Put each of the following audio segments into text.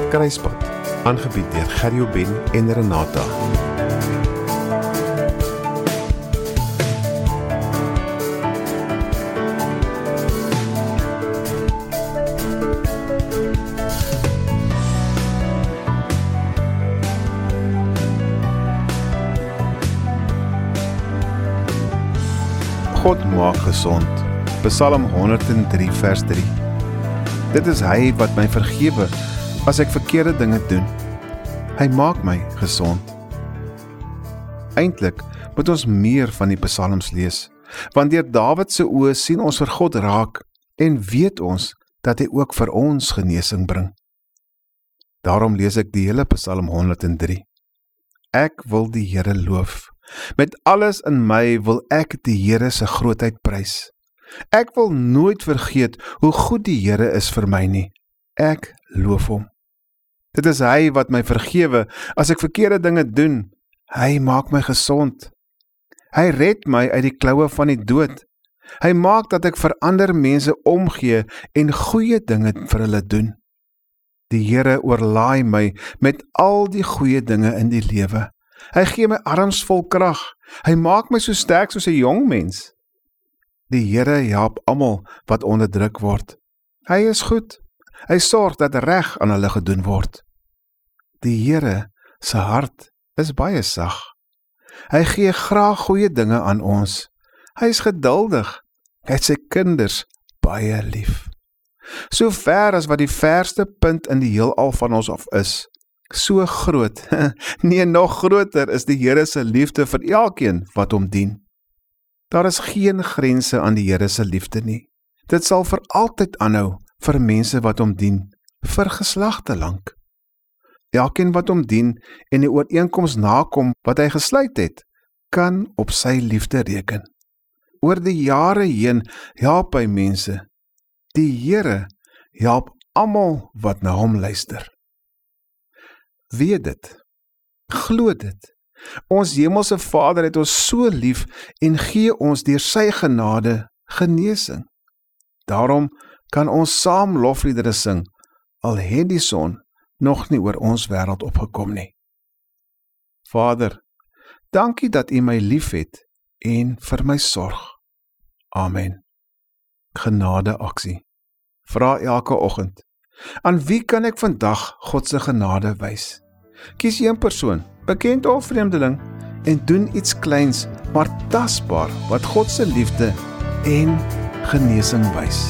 Kruispunt, aangebied deur Gerrie Ben en Renata. God maak gesond. Psalm 103 vers 3. Dit is hy wat my vergewe as ek verkeerde dinge doen. Hy maak my gesond. Eintlik moet ons meer van die psalms lees, want deur Dawid se oë sien ons vir God raak en weet ons dat hy ook vir ons genesing bring. Daarom lees ek die hele Psalm 103. Ek wil die Here loof. Met alles in my wil ek die Here se grootheid prys. Ek wil nooit vergeet hoe goed die Here is vir my nie. Ek loof hom. Dit is hy wat my vergewe as ek verkeerde dinge doen. Hy maak my gesond. Hy red my uit die kloue van die dood. Hy maak dat ek vir ander mense omgee en goeie dinge vir hulle doen. Die Here oorlaai my met al die goeie dinge in die lewe. Hy gee my arms vol krag. Hy maak my so sterk soos 'n jong mens. Die Here help almal wat onderdruk word. Hy is goed. Hy sorg dat reg aan hulle gedoen word. Die Here se hart is baie sag. Hy gee graag goeie dinge aan ons. Hy is geduldig. Hy het sy kinders baie lief. So ver as wat die verste punt in die heelal van ons af is, so groot, nee, nog groter is die Here se liefde vir elkeen wat hom dien. Daar is geen grense aan die Here se liefde nie. Dit sal vir altyd aanhou vir mense wat hom dien, vir geslagte lank. Elkeen wat hom dien en die ooreenkoms nakom wat hy gesluit het, kan op sy liefde reken. Oor die jare heen help hy mense. Die Here help almal wat na hom luister. Weet dit, glo dit. Ons hemelse Vader het ons so lief en gee ons deur sy genade genesing. Daarom kan ons saam lofliedere sing, al het die son nog nie oor ons wêreld opgekom nie. Vader, dankie dat U my liefhet en vir my sorg. Amen. Genade aksie. Vra elke oggend. Aan wie kan ek vandag God se genade wys? Kies een persoon, bekend of vreemdeling, en doen iets kleins, maar tasbaar, wat God se liefde en genesing wys.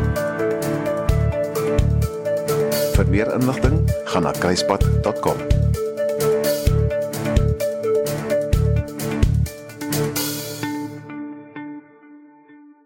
Vir meer inligting, gaan na kruispunt.com.